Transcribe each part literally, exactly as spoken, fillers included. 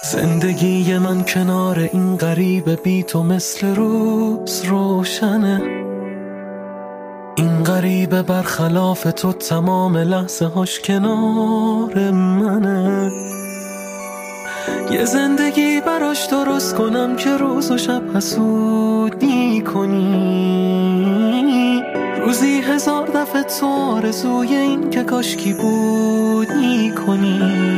زندگی من کنار این غریبه بی تو مثل روز روشنه. این غریبه برخلاف تو تمام لحظه هاش کنار منه. یه زندگی براش درست کنم که روز و شب حسودی کنی. روزی هزار دفعه تو آرزوی این که کاشکی بودی کنی.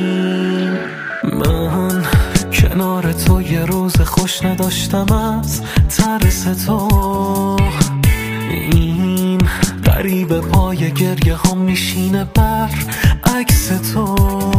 من کنار تو یه روز خوش نداشتم از ترس تو. این غریبه پای گریه هم میشینه بر عکس تو.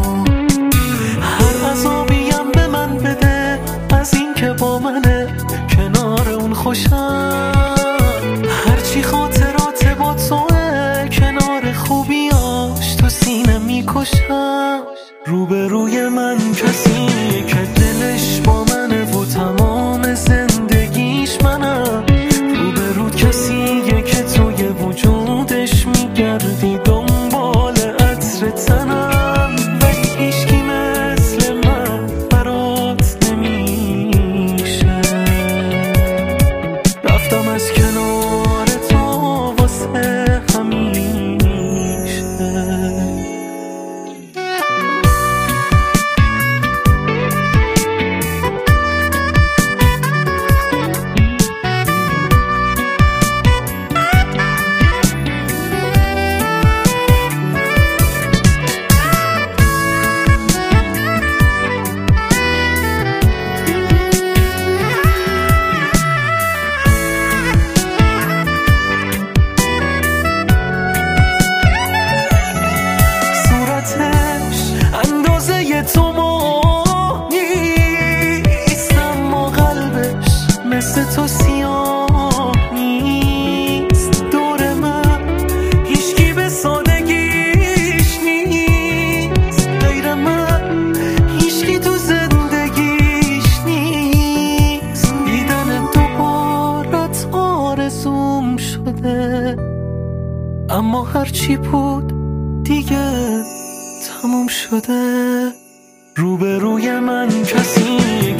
هر عذابیم به من بده از این که با منه کنار اون خوشم. هرچی خاطرات با توه کنار خوبیاش تو سینه میکشم. روبروی من کسیه که دلش با منه و تمام زندگیش منم. روبرو کسیه که توی وجودش میگردی دنبال عطر تنم. ولی هیچکی مثل من برات نمیشه. رفتم از کنار تو واسه همیشه. تو ما نیست اما قلبش مثل تو سیاه نیست. دور من هیچکی به سادگیش نیست. غیر من هیچکی تو زندگیش نیست. دیدن دوبارت آرزوم شده. اما هرچی بود دیگه تموم شده. روبروی من کسی